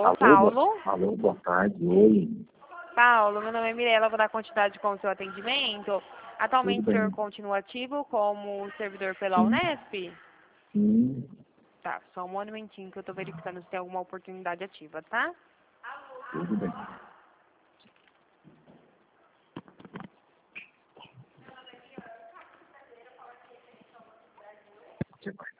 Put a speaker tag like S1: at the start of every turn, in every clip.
S1: Alô,
S2: Paulo?
S1: Alô, boa tarde. Oi.
S2: Paulo, meu nome é Mirela, vou dar continuidade com o seu atendimento. Atualmente
S1: Tudo
S2: o senhor
S1: bem?
S2: continua ativo como servidor pela
S1: Sim,
S2: Unesp?
S1: sim,
S2: Tá, só um momentinho que eu tô verificando se tem alguma oportunidade ativa, tá?
S1: tudo bem. Você vai.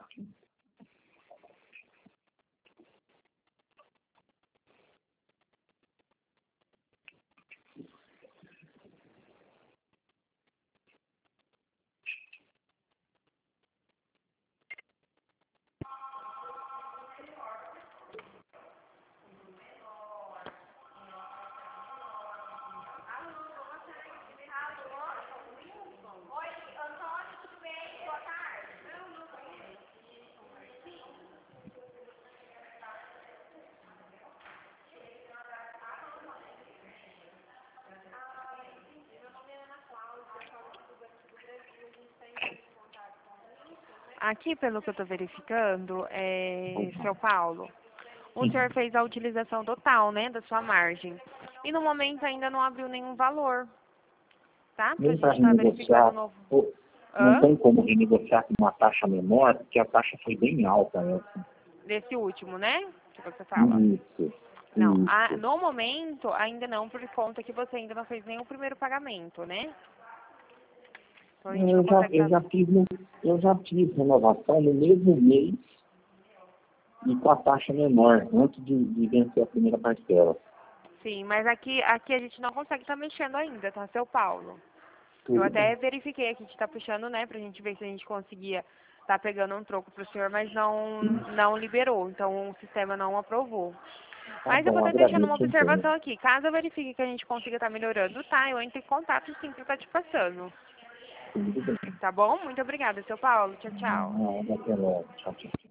S2: Aqui, pelo que eu tô verificando, seu Paulo, o senhor
S1: Sim.
S2: fez a utilização total, né, da sua margem. E no momento ainda não abriu nenhum valor, tá? Pra
S1: Nem para
S2: gente estar verificando o
S1: renegociar,
S2: novo.
S1: pô, não
S2: Hã?
S1: tem como renegociar com uma taxa menor, porque a taxa foi bem alta essa.
S2: Desse último, né? Que você fala.
S1: Isso,
S2: Não,
S1: isso.
S2: no momento ainda não, por conta que você ainda não fez nenhum primeiro pagamento, né? Então a gente não
S1: Eu já,
S2: consegue
S1: eu
S2: estar.
S1: já fiz, eu já fiz renovação no mesmo mês e com a taxa menor, antes de vencer a primeira parcela.
S2: Sim, mas aqui a gente não consegue estar mexendo ainda, tá, seu Paulo? Eu
S1: Tudo
S2: até
S1: bem.
S2: verifiquei aqui que tá puxando, né, pra gente ver se a gente conseguia tá pegando um troco pro senhor, mas não liberou, então o sistema não aprovou.
S1: Tá
S2: Mas eu vou
S1: bom,
S2: estar deixando uma
S1: agradeço então.
S2: observação aqui. Caso eu verifique que a gente consiga estar melhorando, tá? Eu entro em contato sim pra estar te passando.
S1: Tudo bem.
S2: Tá bom? Muito obrigada, seu Paulo. Tchau, tchau.
S1: Até logo. Tchau, tchau.